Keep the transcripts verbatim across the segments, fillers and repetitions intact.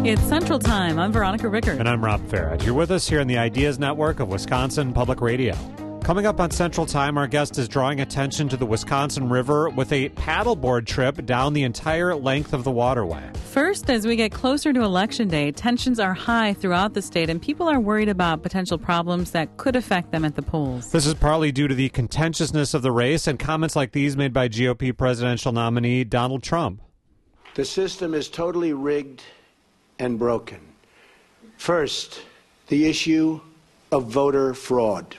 It's Central Time. I'm Veronica Rickert. And I'm Rob Farrett. You're with us here in the Ideas Network of Wisconsin Public Radio. Coming up on Central Time, our guest is drawing attention to the Wisconsin River with a paddleboard trip down the entire length of the waterway. First, as we get closer to Election Day, tensions are high throughout the state, and people are worried about potential problems that could affect them at the polls. This is partly due to the contentiousness of the race and comments like these made by G O P presidential nominee Donald Trump. The system is totally rigged and broken. First, the issue of voter fraud.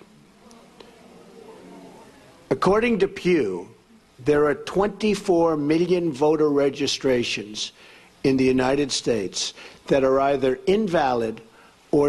According to Pew, there are twenty-four million voter registrations in the United States that are either invalid or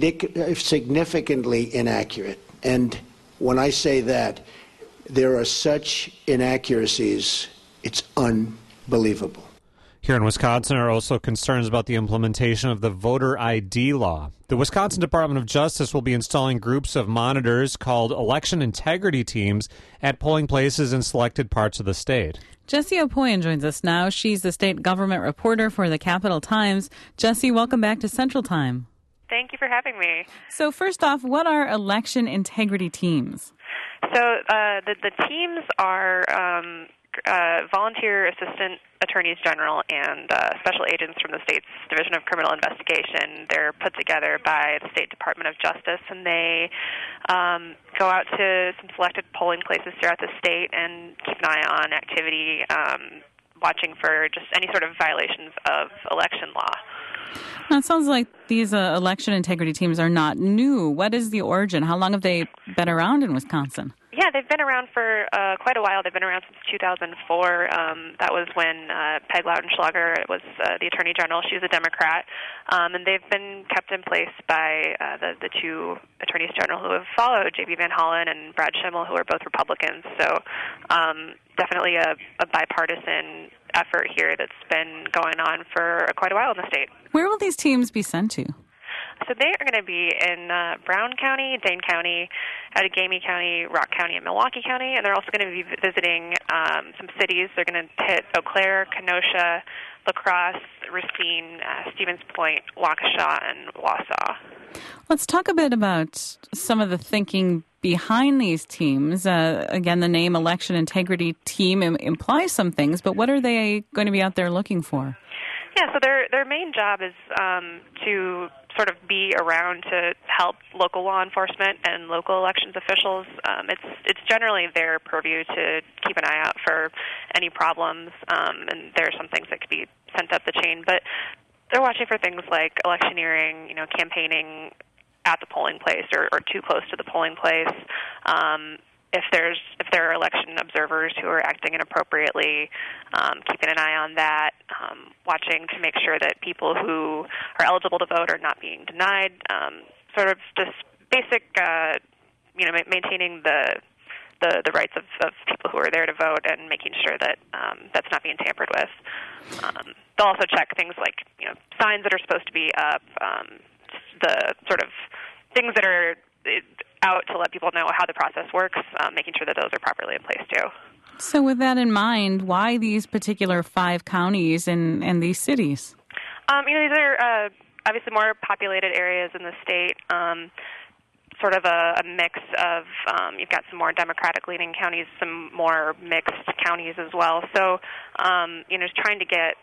significantly inaccurate. And when I say that, there are such inaccuracies, it's unbelievable. Here in Wisconsin are also concerns about the implementation of the voter I D law. The Wisconsin Department of Justice will be installing groups of monitors called election integrity teams at polling places in selected parts of the state. Jessie Opoyan joins us now. She's the state government reporter for the Capital Times. Jessie, welcome back to Central Time. Thank you for having me. So first off, what are election integrity teams? So uh, the, the teams are um, uh, volunteer assistant attorneys general and uh, special agents from the state's Division of Criminal Investigation. They're put together by the State Department of Justice, and they um, go out to some selected polling places throughout the state and keep an eye on activity, um, watching for just any sort of violations of election law. Now, it sounds like these uh, election integrity teams are not new. What is the origin? How long have they been around in Wisconsin? Yeah, they've been around for uh, quite a while. They've been around since two thousand four. Um, that was when uh, Peg Lautenschlager was uh, the Attorney General. She was a Democrat. Um, and they've been kept in place by uh, the, the two Attorneys General who have followed, J B Van Hollen and Brad Schimmel, who are both Republicans. So um, definitely a, a bipartisan effort here that's been going on for quite a while in the state. Where will these teams be sent to? So they are going to be in uh, Brown County, Dane County, Outagamie County, Rock County, and Milwaukee County, and they're also going to be visiting um, some cities. They're going to hit Eau Claire, Kenosha, La Crosse, Racine, uh, Stevens Point, Waukesha, and Wausau. Let's talk a bit about some of the thinking behind these teams. Uh, again, the name Election Integrity Team im- implies some things, but what are they going to be out there looking for? Yeah, so their their main job is um, to sort of be around to help local law enforcement and local elections officials. Um, it's it's generally their purview to keep an eye out for any problems, um, and there are some things that could be sent up the chain. But they're watching for things like electioneering, you know, campaigning at the polling place or, or too close to the polling place. Um, If there's if there are election observers who are acting inappropriately, um, keeping an eye on that, um, watching to make sure that people who are eligible to vote are not being denied. Um, sort of just basic, uh, you know, ma- maintaining the the, the rights of, of people who are there to vote and making sure that um, that's not being tampered with. Um, they'll also check things like you know signs that are supposed to be up, um, the sort of things that are out to let people know how the process works, um, making sure that those are properly in place too. So with that in mind, why these particular five counties and, and these cities? Um, you know, these are uh, obviously more populated areas in the state, um, sort of a, a mix of, um, you've got some more Democratic-leaning counties, some more mixed counties as well. So, um, you know, just trying to get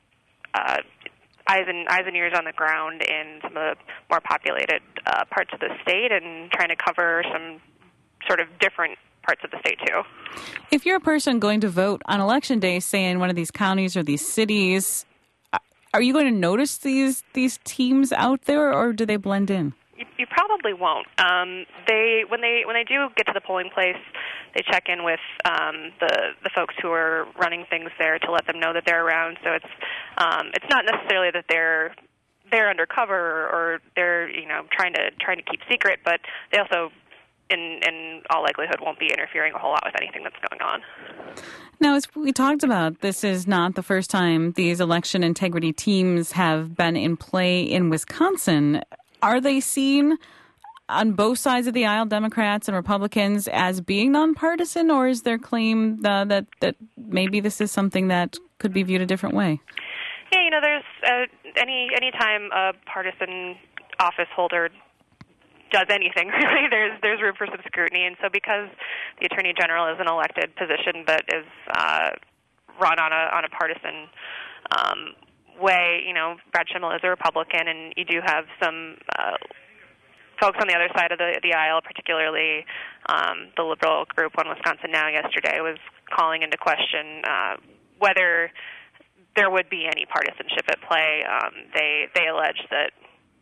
uh, eyes and eyes and ears on the ground in some of the more populated uh, parts of the state and trying to cover some sort of different parts of the state too. If you're a person going to vote on Election Day, say in one of these counties or these cities, are you going to notice these these teams out there, or do they blend in? You, you probably won't. Um, they when they when they do get to the polling place, they check in with um, the the folks who are running things there to let them know that they're around. So it's um, it's not necessarily that they're they're undercover or they're you know trying to trying to keep secret, but they also in in all likelihood won't be interfering a whole lot with anything that's going on. Now, as we talked about, this is not the first time these election integrity teams have been in play in Wisconsin. Are they seen on both sides of the aisle, Democrats and Republicans, as being nonpartisan, or is their claim uh, that, that maybe this is something that could be viewed a different way? Yeah, you know, there's, uh, any any time a partisan office holder does anything, really, there's there's room for some scrutiny. And so because the Attorney General is an elected position that is uh, run on a on a partisan um, way, you know, Brad Schimmel is a Republican, and you do have some uh, folks on the other side of the, the aisle, particularly um, the liberal group on Wisconsin Now yesterday, was calling into question uh, whether there would be any partisanship at play. Um, they they allege that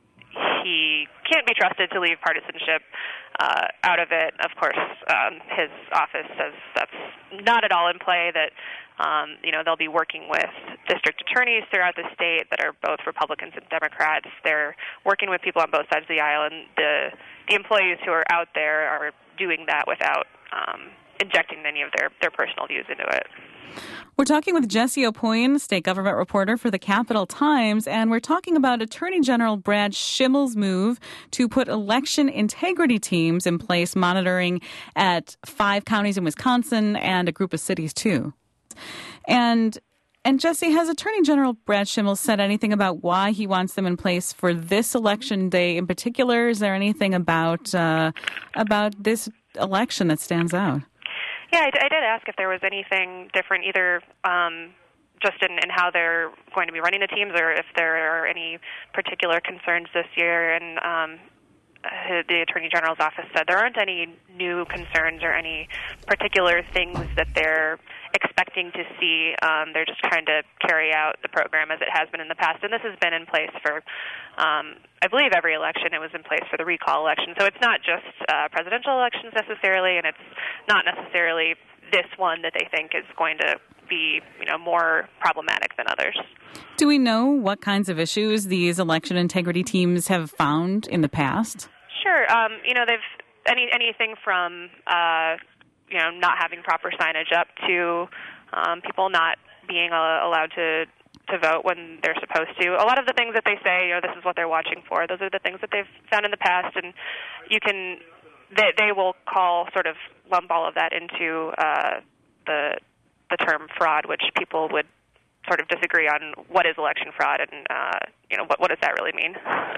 he can't be trusted to leave partisanship uh, out of it. Of course, um, his office says that's not at all in play, that um, you know, they'll be working with district attorneys throughout the state that are both Republicans and Democrats. They're working with people on both sides of the aisle, and the, the employees who are out there are doing that without um, injecting any of their, their personal views into it. We're talking with Jessie Aupoin, state government reporter for the Capital Times, and we're talking about Attorney General Brad Schimmel's move to put election integrity teams in place, monitoring at five counties in Wisconsin and a group of cities, too. And and Jessie, has Attorney General Brad Schimmel said anything about why he wants them in place for this election day in particular? Is there anything about uh, about this election that stands out? Yeah, I, I did ask if there was anything different, either um, just in, in how they're going to be running the teams, or if there are any particular concerns this year. And um, the Attorney General's office said there aren't any new concerns or any particular things that they're expecting to see. Um, they're just trying to carry out the program as it has been in the past. And this has been in place for, um, I believe, every election. It was in place for the recall election. So it's not just uh, presidential elections necessarily, and it's not necessarily this one that they think is going to be, you know, more problematic than others. Do we know what kinds of issues these election integrity teams have found in the past? Sure. Um, you know, they've any anything from uh, you know, not having proper signage up to um, people not being uh, allowed to to vote when they're supposed to. A lot of the things that they say, you know, this is what they're watching for, those are the things that they've found in the past, and you can they, they will call sort of lump all of that into uh, the the term fraud, which people would sort of disagree on what is election fraud, and uh, you know, what what does that really mean?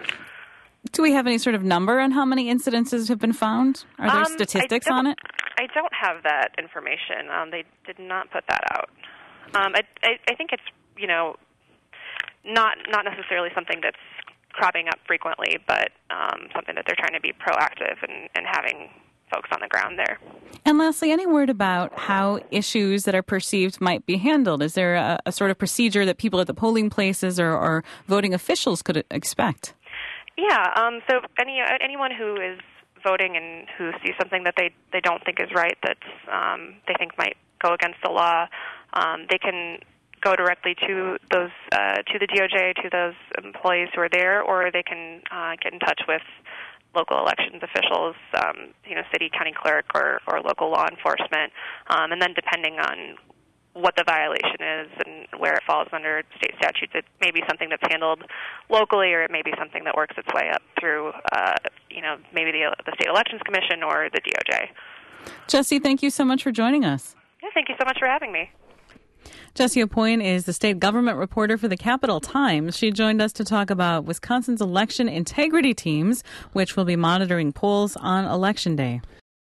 Do we have any sort of number on how many incidences have been found? Are there um, statistics on it? I don't have that information. Um, they did not put that out. Um, I, I, I think it's, you know, not not necessarily something that's cropping up frequently, but um, something that they're trying to be proactive and, and having folks on the ground there. And lastly, any word about how issues that are perceived might be handled? Is there a, a sort of procedure that people at the polling places or, or voting officials could expect? Yeah, um, so any anyone who is voting and who sees something that they, they don't think is right, that um, they think might go against the law, um, they can go directly to those uh, to the D O J, to those employees who are there, or they can uh, get in touch with local elections officials, um, you know, city, county clerk, or, or local law enforcement, um, and then depending on what the violation is and where it falls under state statutes, it may be something that's handled locally, or it may be something that works its way up through, uh, you know, maybe the, the State Elections Commission or the D O J. Jessie, thank you so much for joining us. Yeah, thank you so much for having me. Jessie Aupoin is the state government reporter for the Capital Times. She joined us to talk about Wisconsin's election integrity teams, which will be monitoring polls on Election Day.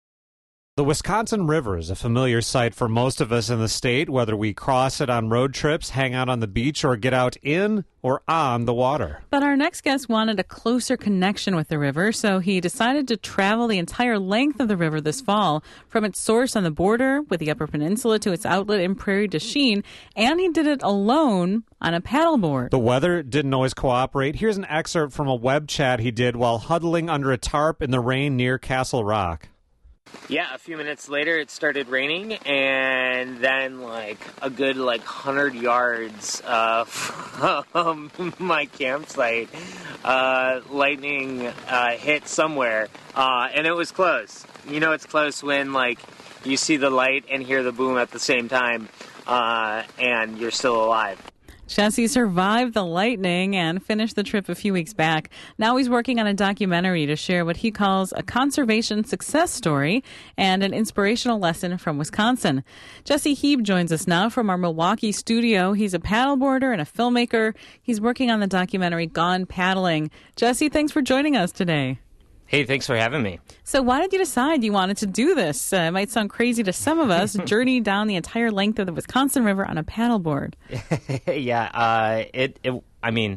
The Wisconsin River is a familiar sight for most of us in the state, whether we cross it on road trips, hang out on the beach, or get out in or on the water. But our next guest wanted a closer connection with the river, so he decided to travel the entire length of the river this fall, from its source on the border with the Upper Peninsula to its outlet in Prairie du Chien, and he did it alone on a paddleboard. The weather didn't always cooperate. Here's an excerpt from a web chat he did while huddling under a tarp in the rain near Castle Rock. Yeah, a few minutes later it started raining, and then like a good like hundred yards uh, from my campsite, uh, lightning uh, hit somewhere, uh, and it was close. You know, it's close when like you see the light and hear the boom at the same time, uh, and you're still alive. Jesse survived the lightning and finished the trip a few weeks back. Now he's working on a documentary to share what he calls a conservation success story and an inspirational lesson from Wisconsin. Jesse Heeb joins us now from our Milwaukee studio. He's a paddleboarder and a filmmaker. He's working on the documentary Gone Paddling. Jesse, thanks for joining us today. Hey, thanks for having me. So why did you decide you wanted to do this? Uh, it might sound crazy to some of us, journey down the entire length of the Wisconsin River on a paddleboard. yeah, uh, it, it, I mean,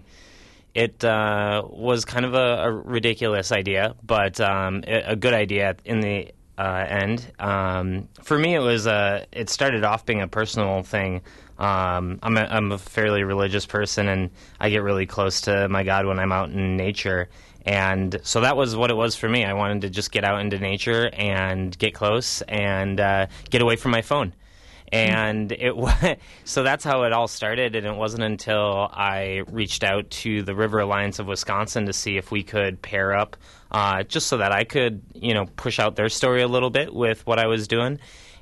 it uh, was kind of a, a ridiculous idea, but um, a good idea in the uh, end. Um, for me, it was uh, it started off being a personal thing. Um, I'm, a, I'm a fairly religious person, and I get really close to my God when I'm out in nature. And so that was what it was for me. I wanted to just get out into nature and get close and uh, get away from my phone. And it was, so that's how it all started. And it wasn't until I reached out to the River Alliance of Wisconsin to see if we could pair up, uh, just so that I could, you know, push out their story a little bit with what I was doing.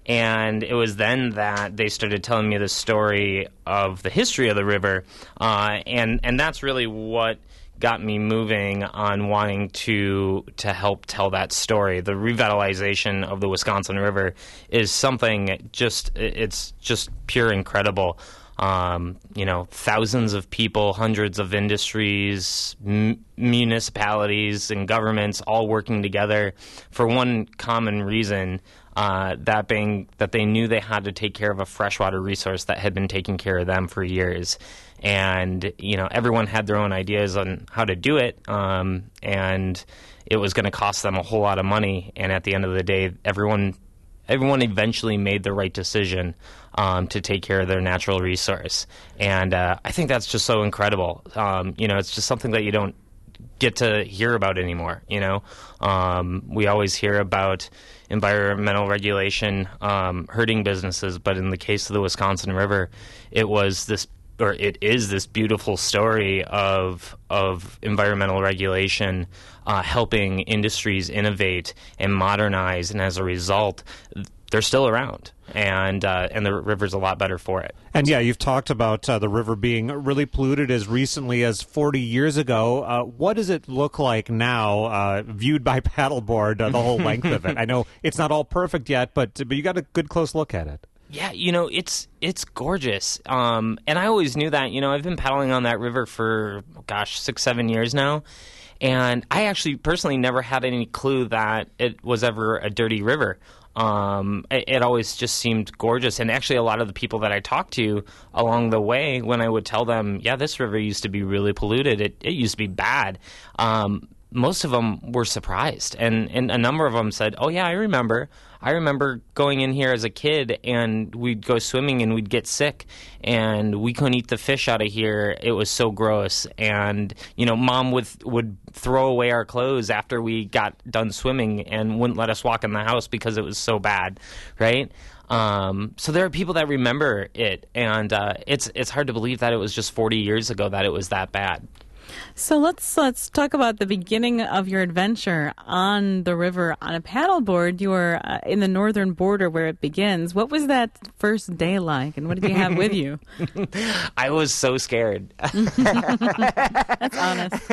And it was then that they started telling me the story of the history of the river. Uh, and, and that's really what got me moving on wanting to to help tell that story. The revitalization of the Wisconsin River is something just, it's just pure incredible. Um, you know, thousands of people, hundreds of industries, m- municipalities, and governments all working together for one common reason, uh, that being that they knew they had to take care of a freshwater resource that had been taking care of them for years. And, you know, everyone had their own ideas on how to do it, um, and it was going to cost them a whole lot of money. And at the end of the day, everyone everyone eventually made the right decision um, to take care of their natural resource. And uh, I think that's just so incredible. Um, you know, it's just something that you don't get to hear about anymore, you know. Um, we always hear about environmental regulation um, hurting businesses, but in the case of the Wisconsin River, it was this or it is this beautiful story of of environmental regulation uh, helping industries innovate and modernize, and as a result, they're still around, and uh, and the river's a lot better for it. And yeah, you've talked about uh, the river being really polluted as recently as forty years ago. Uh, what does it look like now, uh, viewed by paddleboard, uh, the whole length of it? I know it's not all perfect yet, but but you got a good close look at it. Yeah, you know, it's it's gorgeous. Um, and I always knew that. You know, I've been paddling on that river for, gosh, six, seven years now. And I actually personally never had any clue that it was ever a dirty river. Um, it, it always just seemed gorgeous. And actually, a lot of the people that I talked to along the way, when I would tell them, yeah, this river used to be really polluted, it, it used to be bad, um, most of them were surprised. And, and a number of them said, oh, yeah, I remember. I remember going in here as a kid, and we'd go swimming and we'd get sick, and we couldn't eat the fish out of here. It was so gross. And, you know, Mom would would throw away our clothes after we got done swimming and wouldn't let us walk in the house because it was so bad, right? Um, so there are people that remember it, and uh, it's it's hard to believe that it was just forty years ago that it was that bad. So let's let's talk about the beginning of your adventure on the river on a paddleboard. You were uh, in the northern border where it begins. What was that first day like, and what did you have with you? I was so scared. That's honest.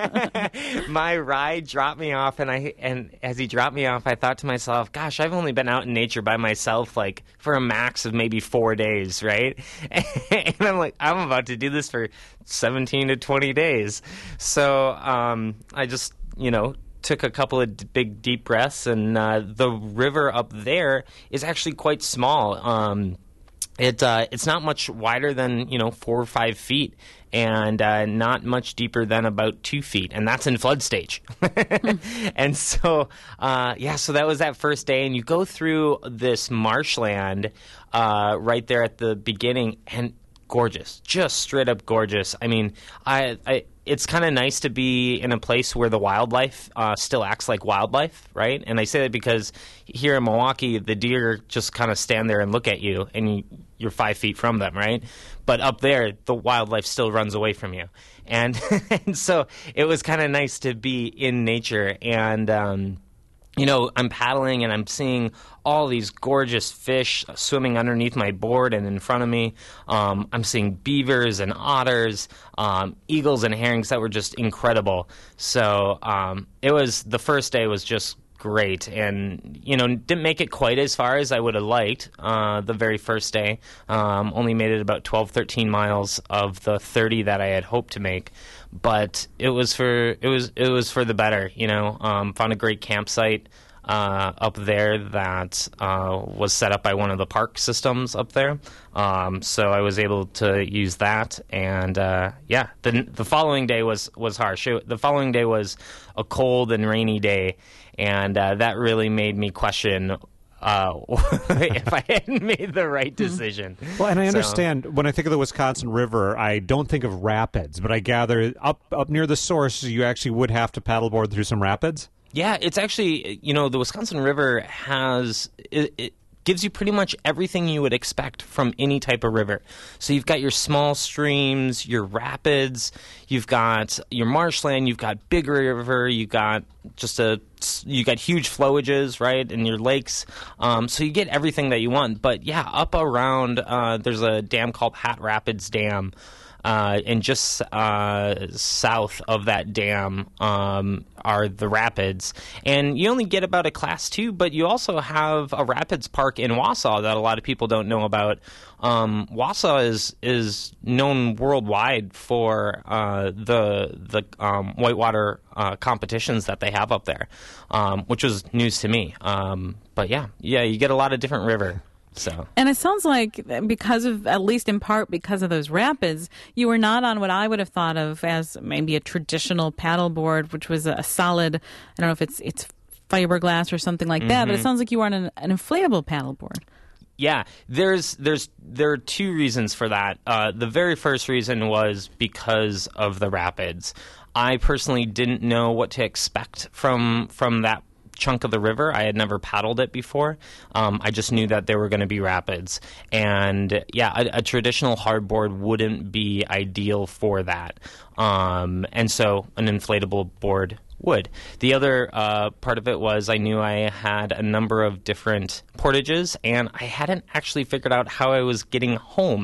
My ride dropped me off, and I and as he dropped me off, I thought to myself, "Gosh, I've only been out in nature by myself like for a max of maybe four days, right?" And I'm like, "I'm about to do this for seventeen to twenty days." So um, I just, you know, took a couple of d- big deep breaths, and uh, the river up there is actually quite small. Um, it uh, it's not much wider than, you know, four or five feet, and uh, not much deeper than about two feet, and that's in flood stage. And so, uh, yeah, so that was that first day, and you go through this marshland uh, right there at the beginning, and gorgeous, just straight up gorgeous. I mean, I, I it's kind of nice to be in a place where the wildlife uh, still acts like wildlife, right? And I say that because here in Milwaukee, the deer just kind of stand there and look at you, and you, you're five feet from them, right? But up there, the wildlife still runs away from you. And, and so it was kind of nice to be in nature. And um, you know, I'm paddling and I'm seeing all these gorgeous fish swimming underneath my board and in front of me. Um, I'm seeing beavers and otters, um, eagles and herrings that were just incredible. So um, it was, the first day was just great, and you know, didn't make it quite as far as I would have liked. Uh, the very first day, um, only made it about twelve, thirteen miles of the thirty that I had hoped to make, but it was for it was it was for the better. You know, um, found a great campsite uh, up there that uh, was set up by one of the park systems up there. Um, so I was able to use that, and uh, yeah, the the following day was was harsh. It, the following day was a cold and rainy day. And uh, that really made me question uh, if I hadn't made the right decision. Well, and I So- understand when I think of the Wisconsin River, I don't think of rapids, but I gather up up near the source, you actually would have to paddleboard through some rapids. Yeah, it's actually, you know, the Wisconsin River has, it, it gives you pretty much everything you would expect from any type of river. So you've got your small streams, your rapids, you've got your marshland, you've got big river, you've got just a, you got huge flowages, right, and your lakes. Um, so you get everything that you want. But yeah, up around, uh, there's a dam called Hat Rapids Dam. Uh, and just uh, south of that dam um, are the rapids. And you only get about a class two, but you also have a rapids park in Wausau that a lot of people don't know about. Um, Wausau is is known worldwide for uh, the the um, whitewater uh, competitions that they have up there, um, which was news to me. Um, but yeah, yeah, you get a lot of different river. So. And it sounds like because of, at least in part because of those rapids, you were not on what I would have thought of as maybe a traditional paddleboard, which was a solid, I don't know if it's it's fiberglass or something like that, Mm-hmm. but it sounds like you were on an, an inflatable paddleboard. Yeah, there's there's there are two reasons for that. Uh, the very first reason was because of the rapids. I personally didn't know what to expect from from that chunk of the river. I had never paddled it before. Um, I just knew that there were going to be rapids. And yeah, a, a traditional hardboard wouldn't be ideal for that. Um, and so an inflatable board would. The other uh, part of it was I knew I had a number of different portages, and I hadn't actually figured out how I was getting home.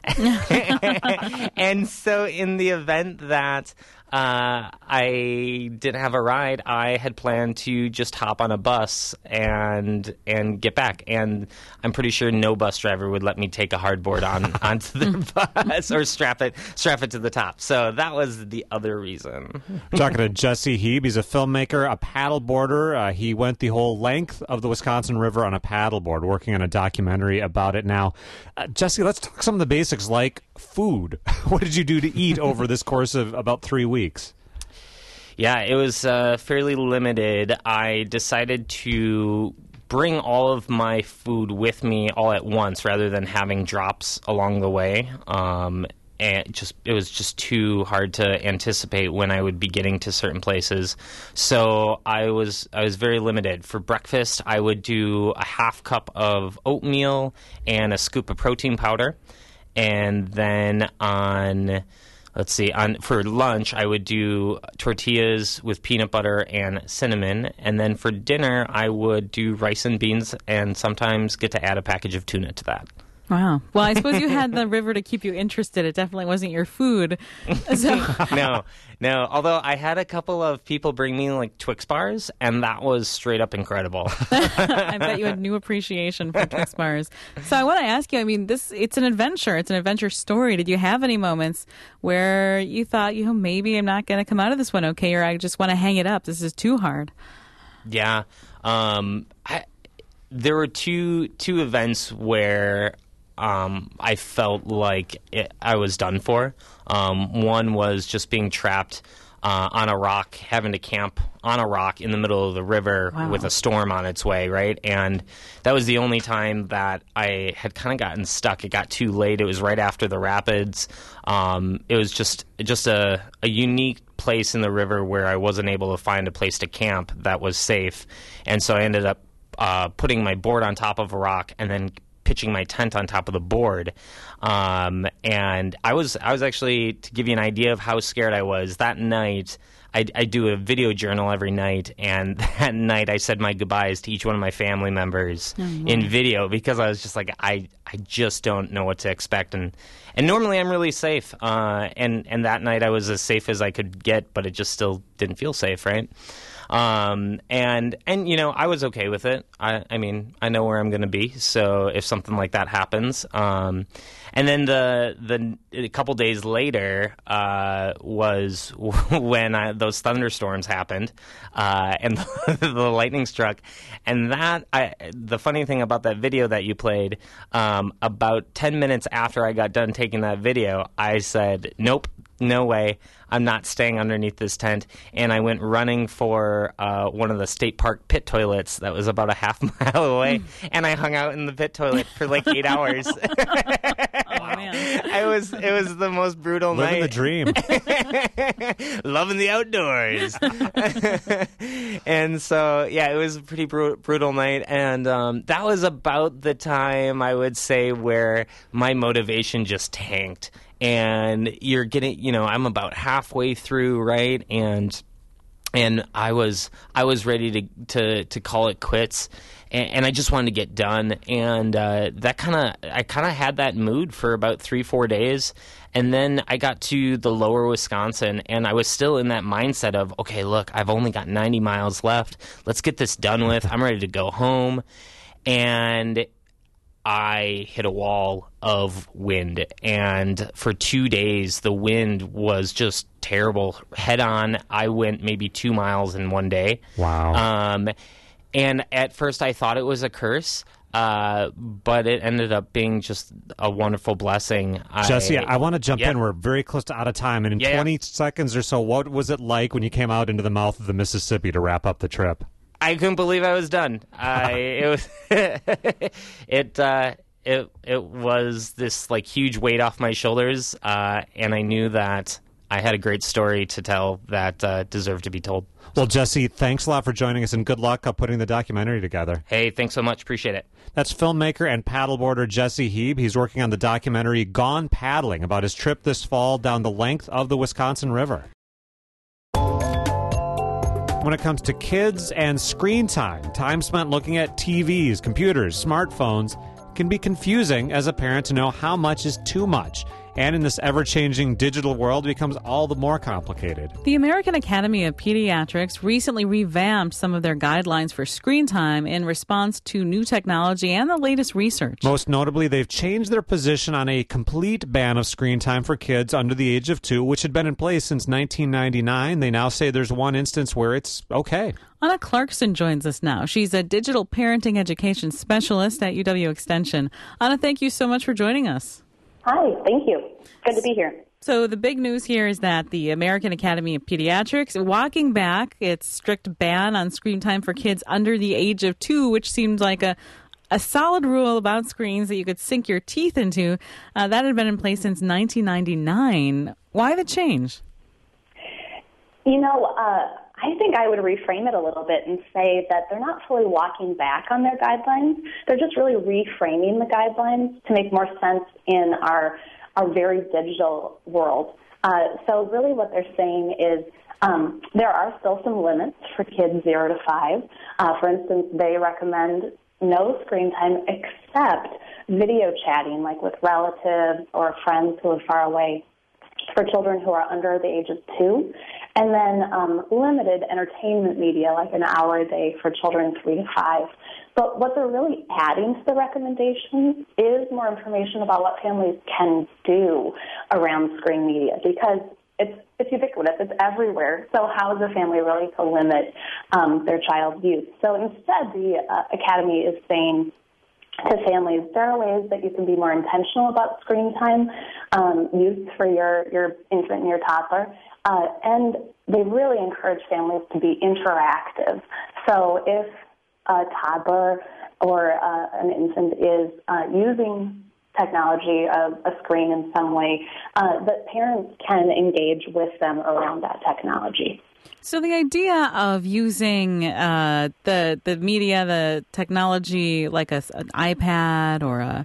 And so in the event that uh, I didn't have a ride, I had planned to just hop on a bus and and get back. And I'm pretty sure no bus driver would let me take a hardboard on onto their bus or strap it strap it to the top. So that was the other reason. We're talking to Jesse Heeb. He's a filmmaker, a paddleboarder. Uh, he went the whole length of the Wisconsin River on a paddleboard, working on a documentary about it now. Uh, Jesse, let's talk some of the basics like food. What did you do to eat over this course of about three weeks? Yeah, it was uh, fairly limited. I decided to bring all of my food with me all at once rather than having drops along the way. Um, and just it was just too hard to anticipate when I would be getting to certain places. So I was I was very limited. For breakfast, I would do a half cup of oatmeal and a scoop of protein powder. And then on, let's see, on for lunch, I would do tortillas with peanut butter and cinnamon. And then for dinner, I would do rice and beans and sometimes get to add a package of tuna to that. Wow. Well, I suppose you had the river to keep you interested. It definitely wasn't your food. So. No, no. Although I had a couple of people bring me like Twix bars, and that was straight up incredible. I bet you had new appreciation for Twix bars. So I want to ask you, I mean, this it's an adventure. It's an adventure story. Did you have any moments where you thought, you know, maybe I'm not going to come out of this one okay, or I just want to hang it up? This is too hard. Yeah. Um, I, there were two two events where Um, I felt like it, I was done for. Um, one was just being trapped uh, on a rock, having to camp on a rock in the middle of the river Wow. with a storm on its way, right? And that was the only time that I had kind of gotten stuck. It got too late. It was right after the rapids. Um, it was just just a, a unique place in the river where I wasn't able to find a place to camp that was safe. And so I ended up uh, putting my board on top of a rock and then pitching my tent on top of the board. Um, and I was I was actually, to give you an idea of how scared I was, that night I, I do a video journal every night, and that night I said my goodbyes to each one of my family members mm-hmm. in video because I was just like, I, I just don't know what to expect. And, and normally I'm really safe. Uh, and, and that night I was as safe as I could get, but it just still didn't feel safe, right? Um, and, and, you know, I was okay with it. I, I mean, I know where I'm going to be. So if something like that happens, um, and then the, the, a couple days later, uh, was when I, those thunderstorms happened, uh, and the, the lightning struck. And that, I, the funny thing about that video that you played, um, about ten minutes after I got done taking that video, I said, nope. No way. I'm not staying underneath this tent. And I went running for uh, one of the state park pit toilets that was about a half mile away. And I hung out in the pit toilet for like eight hours. Oh, man. I was, it was the most brutal Living night. Living the dream. Loving the outdoors. And so, yeah, it was a pretty bru- brutal night. And um, that was about the time, I would say, where my motivation just tanked. And you're getting, you know, I'm about halfway through, right? And and I was I was ready to to, to call it quits, and, and I just wanted to get done. And uh, that kind of I kind of had that mood for about three four days, and then I got to the lower Wisconsin, and I was still in that mindset of, okay, look, I've only got ninety miles left. Let's get this done with. I'm ready to go home, and I hit a wall of wind, and for two days the wind was just terrible. Head on, I went maybe two miles in one day. Wow. Um, and at first I thought it was a curse, uh, but it ended up being just a wonderful blessing. Jesse, I, I want to jump yeah. in. We're very close to out of time, and in yeah, twenty yeah. seconds or so, what was it like when you came out into the mouth of the Mississippi to wrap up the trip? I couldn't believe I was done. I it was it. Uh, It it was this like huge weight off my shoulders, uh, and I knew that I had a great story to tell that uh, deserved to be told. Well, Jesse, thanks a lot for joining us, and good luck uh, putting the documentary together. Hey, thanks so much. Appreciate it. That's filmmaker and paddleboarder Jesse Heeb. He's working on the documentary Gone Paddling about his trip this fall down the length of the Wisconsin River. When it comes to kids and screen time, time spent looking at T Vs, computers, smartphones, can be confusing as a parent to know how much is too much. And in this ever-changing digital world, it becomes all the more complicated. The American Academy of Pediatrics recently revamped some of their guidelines for screen time in response to new technology and the latest research. Most notably, they've changed their position on a complete ban of screen time for kids under the age of two, which had been in place since nineteen ninety-nine. They now say there's one instance where it's okay. Anna Clarkson joins us now. She's a digital parenting education specialist at U W Extension. Anna, thank you so much for joining us. Hi, thank you. Good to be here. So the big news here is that the American Academy of Pediatrics walking back its strict ban on screen time for kids under the age of two, which seemed like a a solid rule about screens that you could sink your teeth into. Uh, that had been in place since nineteen ninety-nine. Why the change? You know, uh, I think I would reframe it a little bit and say that they're not fully walking back on their guidelines. They're just really reframing the guidelines to make more sense in our our very digital world. Uh, so really what they're saying is um, there are still some limits for kids zero to five. Uh, for instance, they recommend no screen time except video chatting, like with relatives or friends who are far away, for children who are under the age of two, and then um, limited entertainment media, like an hour a day for children three to five. But what they're really adding to the recommendations is more information about what families can do around screen media, because it's it's ubiquitous, it's everywhere. So how is a family really to limit um, their child's use? So instead, the uh, Academy is saying to families, there are ways that you can be more intentional about screen time um, use for your, your infant and your toddler. Uh, and they really encourage families to be interactive. So if a toddler or uh, an infant is uh, using technology, a, a screen in some way, uh, that parents can engage with them around that technology. So the idea of using uh, the the media, the technology, like a, an iPad or a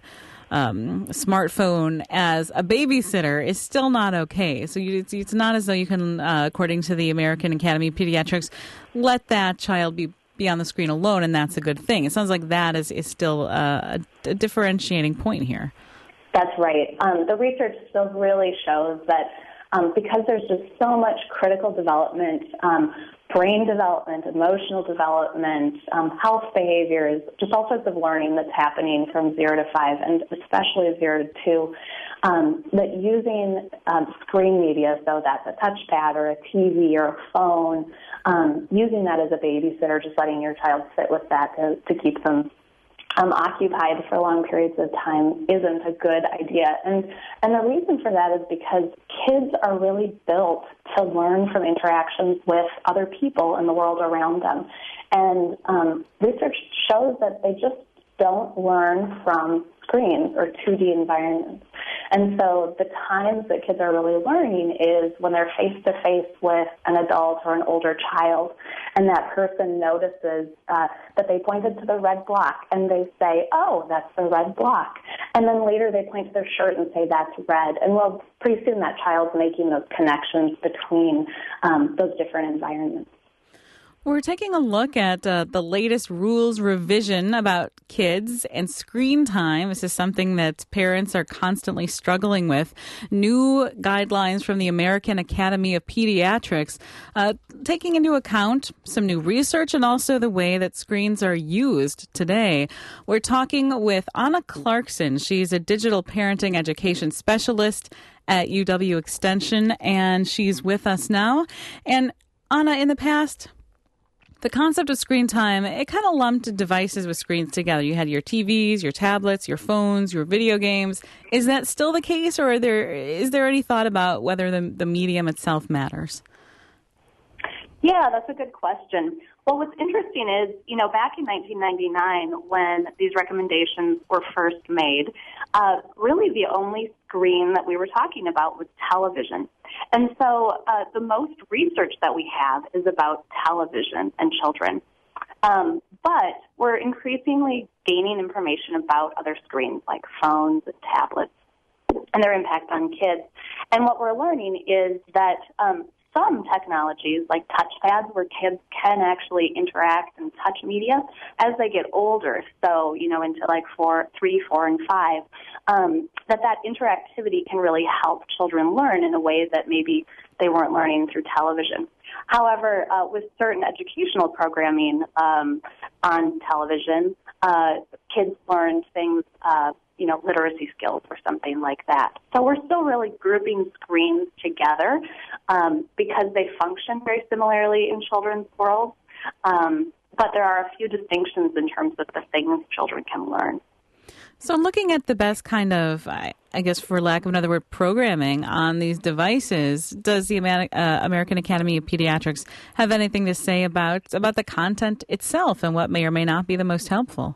um, smartphone as a babysitter is still not okay. So you, it's, it's not as though you can, uh, according to the American Academy of Pediatrics, let that child be be on the screen alone, and that's a good thing. It sounds like that is, is still a, a differentiating point here. That's right. Um, the research still really shows that um, because there's just so much critical development, um, brain development, emotional development, um, health behaviors, just all sorts of learning that's happening from zero to five, and especially zero to two, um, that using um, screen media, so that's a touchpad or a T V or a phone, um, using that as a babysitter, just letting your child sit with that to, to keep them Um, occupied for long periods of time isn't a good idea. And and the reason for that is because kids are really built to learn from interactions with other people in the world around them. And um, research shows that they just don't learn from screens or two D environments. And so the times that kids are really learning is when they're face-to-face with an adult or an older child, and that person notices uh, that they pointed to the red block, and they say, oh, that's the red block. And then later they point to their shirt and say, that's red. And well, pretty soon that child's making those connections between um, those different environments. We're taking a look at uh, the latest rules revision about kids and screen time. This is something that parents are constantly struggling with. New guidelines from the American Academy of Pediatrics, uh, taking into account some new research and also the way that screens are used today. We're talking with Anna Clarkson. She's a digital parenting education specialist at U W Extension, and she's with us now. And Anna, in the past, the concept of screen time, it kind of lumped devices with screens together. You had your T Vs, your tablets, your phones, your video games. Is that still the case, or are there, is there any thought about whether the, the medium itself matters? Yeah, that's a good question. Well, what's interesting is, you know, back in nineteen ninety-nine, when these recommendations were first made, uh, really the only screen that we were talking about was television. And so uh, the most research that we have is about television and children. Um, but we're increasingly gaining information about other screens like phones and tablets and their impact on kids. And what we're learning is that um, some technologies, like touchpads, where kids can actually interact and touch media as they get older, so, you know, into like four, three, four, and five, um, that that interactivity can really help children learn in a way that maybe they weren't learning through television. However, uh, with certain educational programming um, on television, uh, kids learn things uh, you know, literacy skills or something like that. So we're still really grouping screens together um, because they function very similarly in children's worlds. Um, but there are a few distinctions in terms of the things children can learn. So I'm looking at the best kind of, I, I guess for lack of another word, programming on these devices. Does the Amer- uh, American Academy of Pediatrics have anything to say about, about the content itself and what may or may not be the most helpful?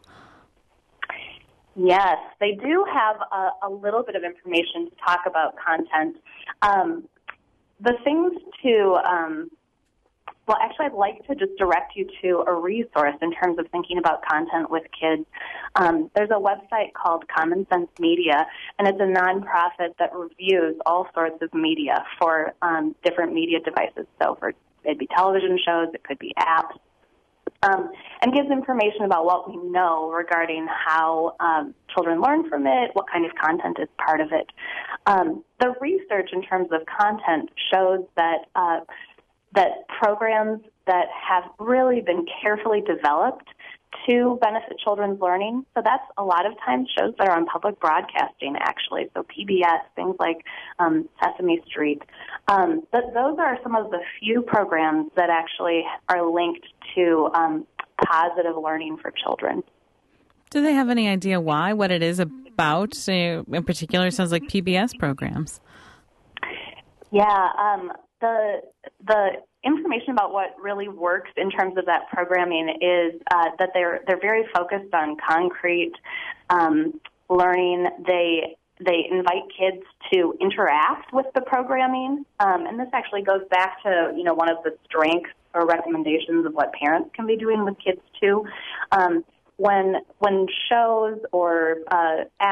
Yes, they do have a, a little bit of information to talk about content. Um, the things to, um, well, actually, I'd like to just direct you to a resource in terms of thinking about content with kids. Um, there's a website called Common Sense Media, and it's a nonprofit that reviews all sorts of media for um, different media devices. So for it'd be television shows, it could be apps. Um, and gives information about what we know regarding how um, children learn from it, what kind of content is part of it. Um, the research in terms of content shows that uh, that programs that have really been carefully developed to benefit children's learning, so that's a lot of times shows that are on public broadcasting, actually, so P B S, things like um, Sesame Street. Um, but those are some of the few programs that actually are linked to um, positive learning for children. Do they have any idea why, what it is about? Say, in particular, it sounds like P B S programs. Yeah, um, the the information about what really works in terms of that programming is uh, that they're they're very focused on concrete um, learning. They they invite kids to interact with the programming, um, and this actually goes back to you know one of the strengths or recommendations of what parents can be doing with kids too. Um, when when shows or uh, apps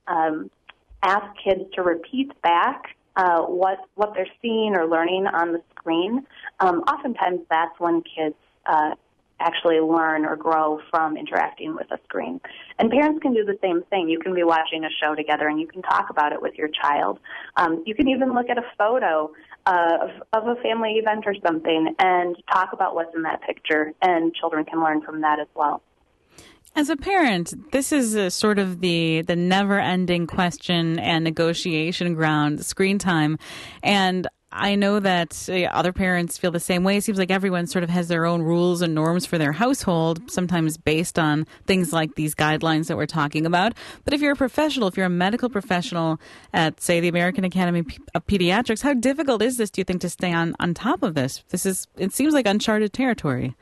um, ask kids to repeat back uh, what what they're seeing or learning on the screen, um, oftentimes that's when kids uh, actually learn or grow from interacting with a screen. And parents can do the same thing. You can be watching a show together and you can talk about it with your child. Um, you can even look at a photo uh, of, of a family event or something and talk about what's in that picture, and children can learn from that as well. As a parent, this is a sort of the, the never-ending question and negotiation ground, screen time. And I know that uh, other parents feel the same way. It seems like everyone sort of has their own rules and norms for their household, sometimes based on things like these guidelines that we're talking about. But if you're a professional, if you're a medical professional at, say, the American Academy of Pediatrics, how difficult is this, do you think, to stay on, on top of this? This is, it seems like uncharted territory.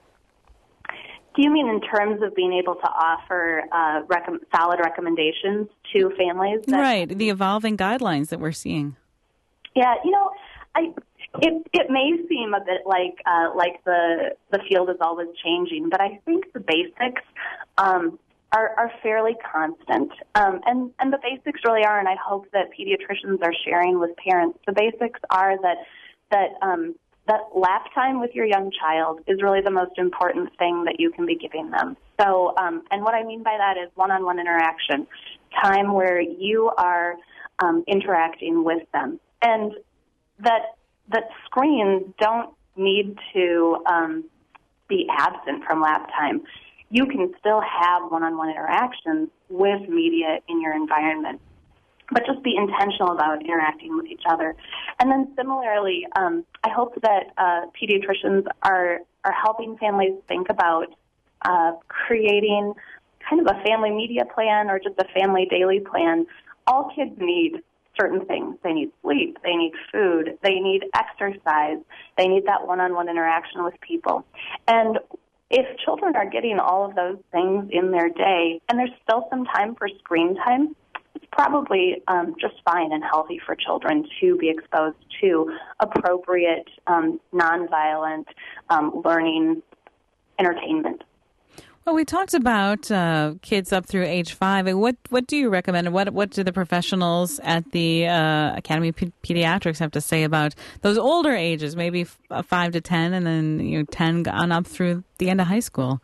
Do you mean in terms of being able to offer uh, rec- solid recommendations to families? That- right, the evolving guidelines that we're seeing. Yeah, you know, I it it may seem a bit like uh, like the the field is always changing, but I think the basics um, are are fairly constant, um, and and the basics really are, and I hope that pediatricians are sharing with parents. The basics are that that. Um, that lap time with your young child is really the most important thing that you can be giving them. So, um, and what I mean by that is one-on-one interaction, time where you are um, interacting with them. And that that screens don't need to um, be absent from lap time. You can still have one-on-one interactions with media in your environment, but just be intentional about interacting with each other. And then similarly, um, I hope that uh, pediatricians are, are helping families think about uh, creating kind of a family media plan or just a family daily plan. All kids need certain things. They need sleep, they need food, they need exercise, they need that one-on-one interaction with people. And if children are getting all of those things in their day and there's still some time for screen time, it's probably um, just fine and healthy for children to be exposed to appropriate, um, nonviolent um, learning entertainment. Well, we talked about uh, kids up through age five. What what do you recommend? What what do the professionals at the uh, Academy of P- Pediatrics have to say about those older ages, maybe f- five to ten, and then you know ten on up through the end of high school?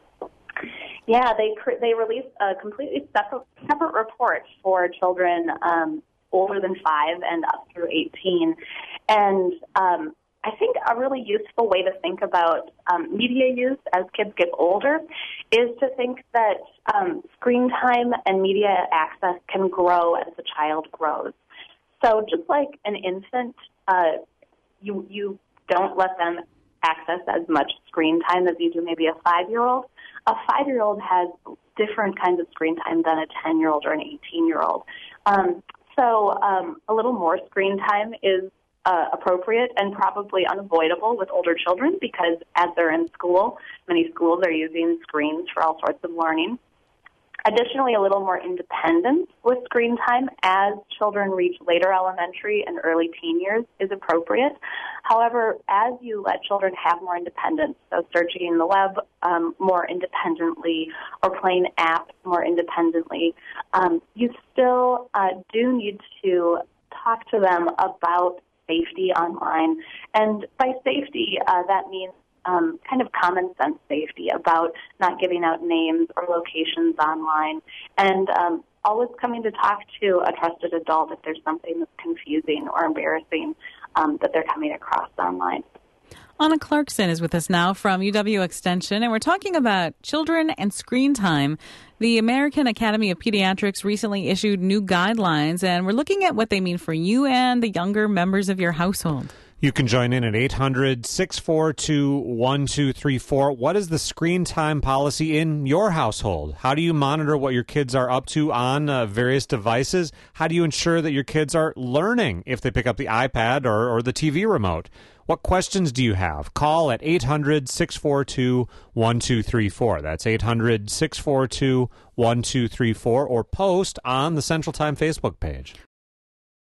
Yeah, they they released a completely separate separate report for children um, older than five and up through eighteen, and um, I think a really useful way to think about um, media use as kids get older is to think that um, screen time and media access can grow as the child grows. So just like an infant, uh, you you don't let them access as much screen time as you do maybe a five-year-old. A five-year-old has different kinds of screen time than a ten-year-old or an eighteen-year-old. Um, so um, a little more screen time is uh, appropriate and probably unavoidable with older children because as they're in school, many schools are using screens for all sorts of learning. Additionally, a little more independence with screen time as children reach later elementary and early teen years is appropriate. However, as you let children have more independence, so searching the web um, more independently or playing apps more independently, um, you still uh, do need to talk to them about safety online. And by safety, uh, that means Um, kind of common sense safety about not giving out names or locations online, and um, always coming to talk to a trusted adult if there's something that's confusing or embarrassing um, that they're coming across online. Anna Clarkson is with us now from U W Extension, and we're talking about children and screen time. The American Academy of Pediatrics recently issued new guidelines, and we're looking at what they mean for you and the younger members of your household. You can join in at eight hundred, six four two, one two three four. What is the screen time policy in your household? How do you monitor what your kids are up to on uh, various devices? How do you ensure that your kids are learning if they pick up the iPad or, or the T V remote? What questions do you have? Call at eight hundred, six four two, one two three four. That's eight hundred, six four two, one two three four, or post on the Central Time Facebook page.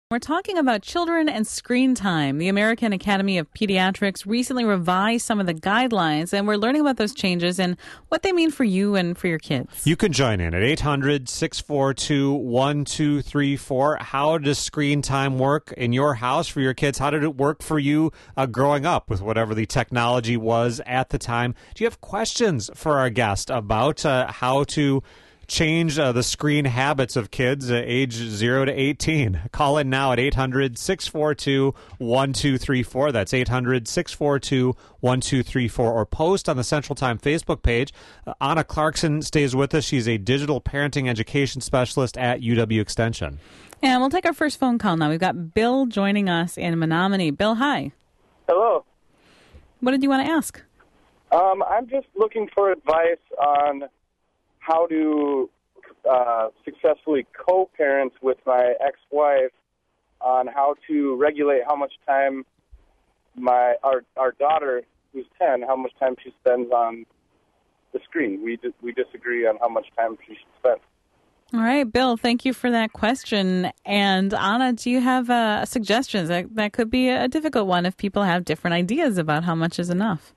We're talking about children and screen time. The American Academy of Pediatrics recently revised some of the guidelines, and we're learning about those changes and what they mean for you and for your kids. You can join in at eight hundred, six four two, one two three four. How does screen time work in your house for your kids? How did it work for you uh, growing up with whatever the technology was at the time? Do you have questions for our guest about uh, how to change uh, the screen habits of kids uh, age zero to eighteen? Call in now at eight hundred, six four two, one two three four. That's eight hundred, six four two, one two three four. Or post on the Central Time Facebook page. Uh, Anna Clarkson stays with us. She's a digital parenting education specialist at U W Extension. And we'll take our first phone call now. We've got Bill joining us in Menominee. Bill, hi. Hello. What did you want to ask? Um, I'm just looking for advice on how to uh, successfully co-parent with my ex-wife on how to regulate how much time my our our daughter, who's ten, how much time she spends on the screen. We di- we disagree on how much time she should spend. All right, Bill, thank you for that question. And Anna, do you have uh, suggestions? That, that could be a difficult one if people have different ideas about how much is enough.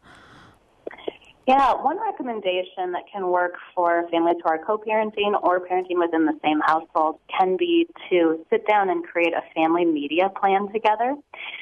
Yeah, one recommendation that can work for families who are co-parenting or parenting within the same household can be to sit down and create a family media plan together.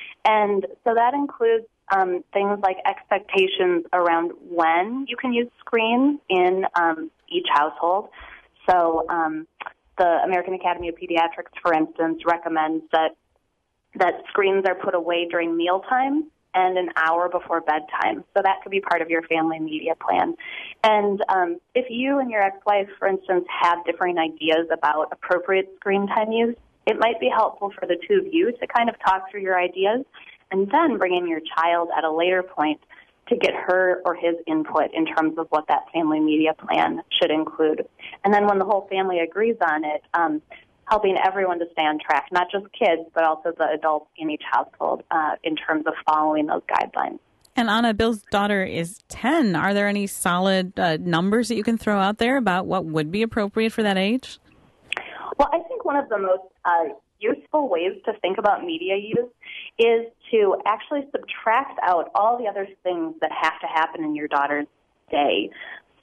And so that includes um, things like expectations around when you can use screens in um, each household. So um, the American Academy of Pediatrics, for instance, recommends that that screens are put away during mealtime and an hour before bedtime. So that could be part of your family media plan. And um, if you and your ex-wife, for instance, have differing ideas about appropriate screen time use, it might be helpful for the two of you to kind of talk through your ideas and then bring in your child at a later point to get her or his input in terms of what that family media plan should include. And then when the whole family agrees on it, um, helping everyone to stay on track, not just kids, but also the adults in each household uh, in terms of following those guidelines. And Anna, Bill's daughter is ten. Are there any solid uh, numbers that you can throw out there about what would be appropriate for that age? Well, I think one of the most uh, useful ways to think about media use is to actually subtract out all the other things that have to happen in your daughter's day.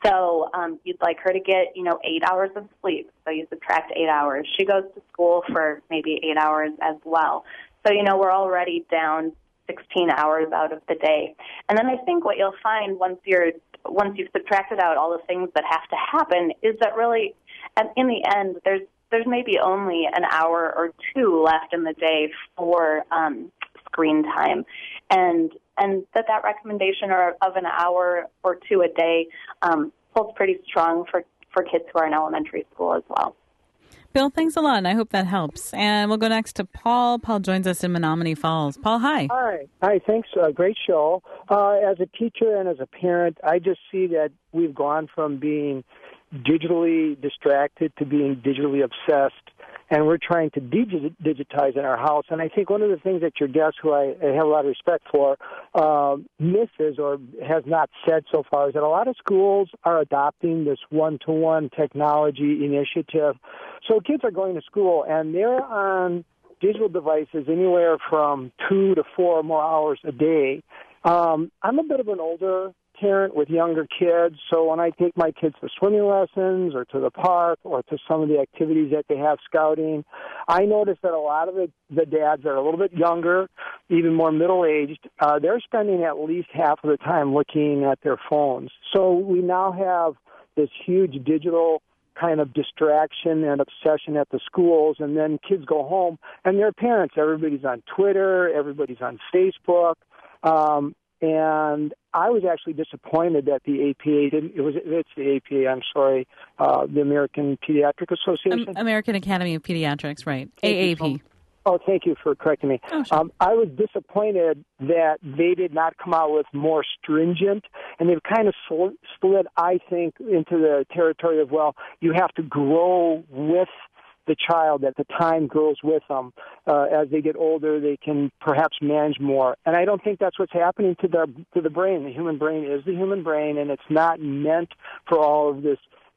So um, you'd like her to get, you know, eight hours of sleep. So you subtract eight hours. She goes to school for maybe eight hours as well. So, you know, we're already down sixteen hours out of the day. And then I think what you'll find once you're once you've subtracted out all the things that have to happen is that really, and in the end, there's there's maybe only an hour or two left in the day for um, screen time. And and that that recommendation or of an hour or two a day um, holds pretty strong for, for kids who are in elementary school as well. Bill, thanks a lot, and I hope that helps. And we'll go next to Paul. Paul joins us in Menominee Falls. Paul, hi. Hi. Hi, thanks. Uh, great show. Uh, as a teacher and as a parent, I just see that we've gone from being digitally distracted to being digitally obsessed, and we're trying to digi- digitize in our house. And I think one of the things that your guest, who I, I have a lot of respect for, uh, misses or has not said so far is that a lot of schools are adopting this one-to-one technology initiative. So kids are going to school, and they're on digital devices anywhere from two to four more hours a day. Um, I'm a bit of an older parent with younger kids, so when I take my kids to swimming lessons or to the park or to some of the activities that they have scouting, I notice that a lot of the, the dads that are a little bit younger, even more middle-aged, uh, they're spending at least half of the time looking at their phones. So we now have this huge digital kind of distraction and obsession at the schools, and then kids go home, and their parents, everybody's on Twitter, everybody's on Facebook, um, and I was actually disappointed that the A P A didn't. It was it's the A P A. I'm sorry, uh, the American Pediatric Association, Um, American Academy of Pediatrics, right? A A P. Oh, thank you for correcting me. Oh, sure. um, I was disappointed that they did not come out with more stringent, and they've kind of sl- slid, I think, into the territory of, well, you have to grow with the child, that the time grows with them. Uh, as they get older, they can perhaps manage more. And I don't think that's what's happening to the to the brain. The human brain is the human brain, and it's not meant for all of this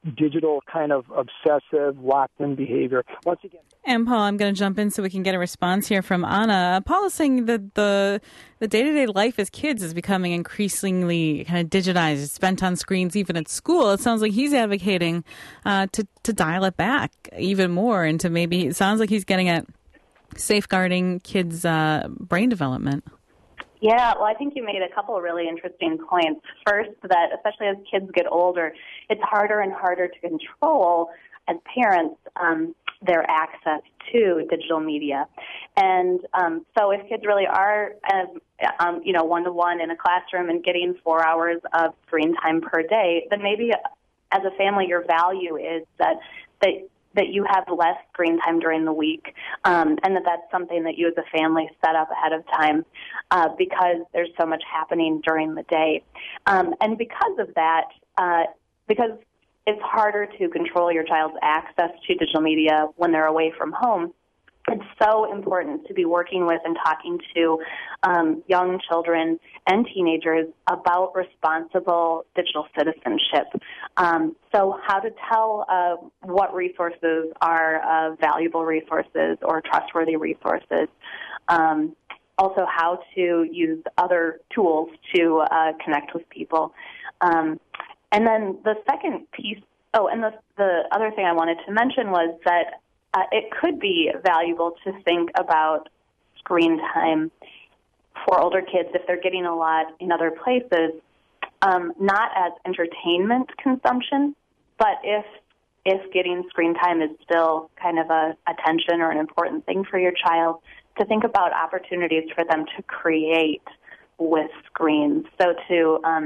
digital kind of obsessive, locked-in behavior. Once again. And Paul, I'm going to jump in so we can get a response here from Anna. Paul is saying that the the day-to-day life as kids is becoming increasingly kind of digitized, spent on screens even at school. It sounds like he's advocating uh, to, to dial it back even more and to maybe, it sounds like he's getting at safeguarding kids' uh, brain development. Yeah, well, I think you made a couple of really interesting points. First, that especially as kids get older, it's harder and harder to control as parents um, their access to digital media. And um, so if kids really are, as, um, you know, one-to-one in a classroom and getting four hours of screen time per day, then maybe as a family your value is that that that you have less screen time during the week, um, and that that's something that you as a family set up ahead of time uh, because there's so much happening during the day. Um, and because of that, uh, because it's harder to control your child's access to digital media when they're away from home, it's so important to be working with and talking to um, young children and teenagers about responsible digital citizenship. Um, so how to tell uh, what resources are uh, valuable resources or trustworthy resources. Um, also how to use other tools to uh, connect with people. Um, and then the second piece, oh, and the, the other thing I wanted to mention was that Uh, it could be valuable to think about screen time for older kids if they're getting a lot in other places, um, not as entertainment consumption, but if if getting screen time is still kind of a attention or an important thing for your child, to think about opportunities for them to create with screens. So to um,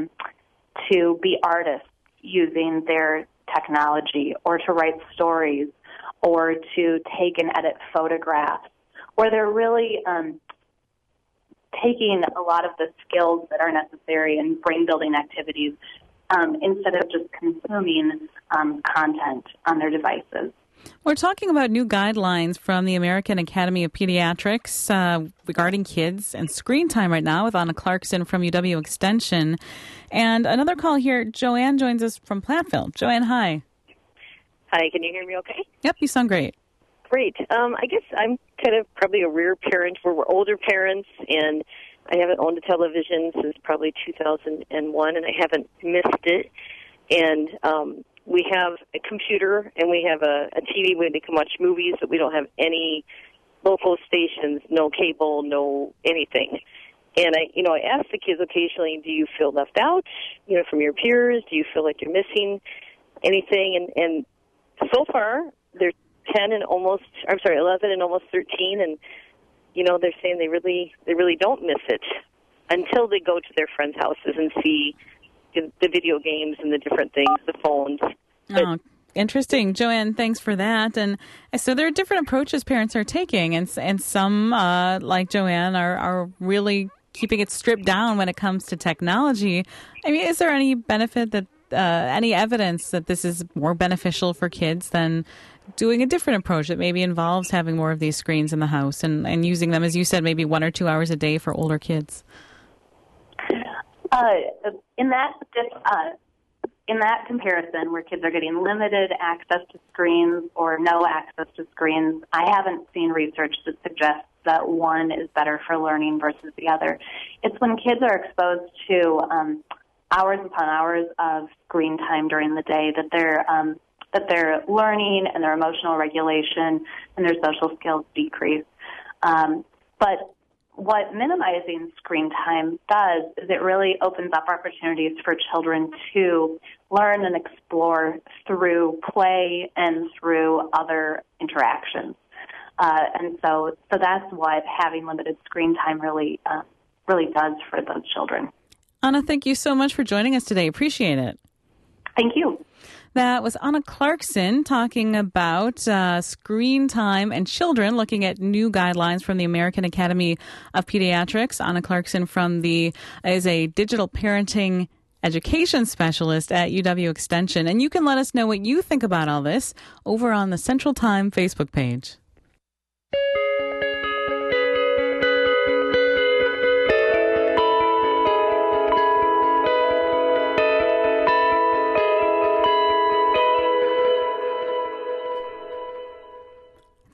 to be artists using their technology, or to write stories, or to take and edit photographs, where they're really um, taking a lot of the skills that are necessary in brain-building activities um, instead of just consuming um, content on their devices. We're talking about new guidelines from the American Academy of Pediatrics uh, regarding kids and screen time right now with Anna Clarkson from U W Extension. And another call here, Joanne joins us from Platteville. Joanne, hi. Hi, can you hear me okay? Yep, you sound great. Great. Um, I guess I'm kind of probably a rare parent where we're older parents, and I haven't owned a television since probably two thousand one, and I haven't missed it. And um, we have a computer, and we have a, a T V where they can watch movies, but we don't have any local stations, no cable, no anything. And I, you know, I ask the kids occasionally, do you feel left out, you know, from your peers? Do you feel like you're missing anything? And, and so far, they're ten and almost, I'm sorry, eleven and almost thirteen, and, you know, they're saying they really, they really don't miss it until they go to their friends' houses and see the, the video games and the different things, the phones. But, oh, interesting. Joanne, thanks for that. And so there are different approaches parents are taking, and and some, uh, like Joanne, are, are really keeping it stripped down when it comes to technology. I mean, is there any benefit that Uh, any evidence that this is more beneficial for kids than doing a different approach that maybe involves having more of these screens in the house and, and using them, as you said, maybe one or two hours a day for older kids? Uh, in that uh, in that comparison, where kids are getting limited access to screens or no access to screens, I haven't seen research that suggests that one is better for learning versus the other. It's when kids are exposed to um, hours upon hours of screen time during the day that they're um, that their learning and their emotional regulation and their social skills decrease. Um, but what minimizing screen time does is it really opens up opportunities for children to learn and explore through play and through other interactions. Uh, and so, so that's what having limited screen time really, uh, really does for those children. Anna, thank you so much for joining us today. Appreciate it. Thank you. That was Anna Clarkson talking about uh, screen time and children, looking at new guidelines from the American Academy of Pediatrics. Anna Clarkson from the is a digital parenting education specialist at U W Extension. And you can let us know what you think about all this over on the Central Time Facebook page.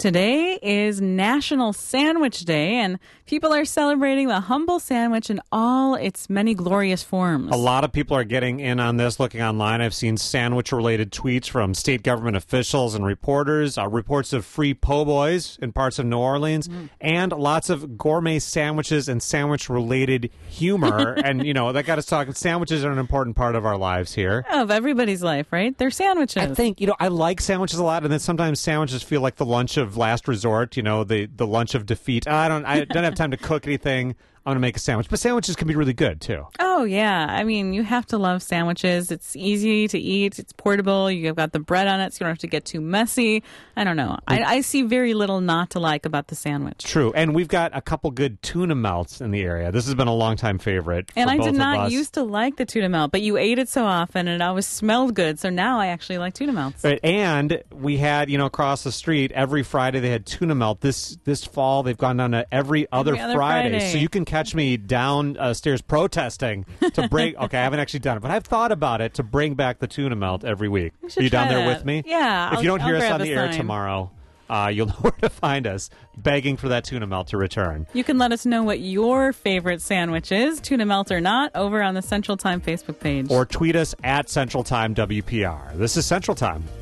Today is National Sandwich Day, and people are celebrating the humble sandwich in all its many glorious forms. A lot of people are getting in on this, looking online. I've seen sandwich-related tweets from state government officials and reporters, uh, reports of free po' boys in parts of New Orleans, mm. and lots of gourmet sandwiches and sandwich-related humor. And, you know, that got us talking. Sandwiches are an important part of our lives here. Of everybody's life, right? They're sandwiches. I think, you know, I like sandwiches a lot, and then sometimes sandwiches feel like the lunch of last resort, you know, the, the lunch of defeat. I don't I don't have time to cook anything. I'm going to make a sandwich. But sandwiches can be really good, too. Oh, yeah. I mean, you have to love sandwiches. It's easy to eat. It's portable. You've got the bread on it, so you don't have to get too messy. I don't know. I, I see very little not to like about the sandwich. True. And we've got a couple good tuna melts in the area. This has been a long-time favorite for And I both did of not us. used to like the tuna melt, but you ate it so often, and it always smelled good. So now I actually like tuna melts. Right. And we had, you know, across the street, every Friday they had tuna melt. This this fall, they've gone down to every other, every other Friday. Friday. So you can catch me down uh, stairs protesting to bring okay I haven't actually done it, but I've thought about it to bring back the tuna melt every week. Are you down there that. with me? Yeah. If I'll, you don't I'll hear us grab on the a air sign. tomorrow, uh, you'll know where to find us, begging for that tuna melt to return. You can let us know what your favorite sandwich is, tuna melt or not, over on the Central Time Facebook page. Or tweet us at Central Time W P R. This is Central Time.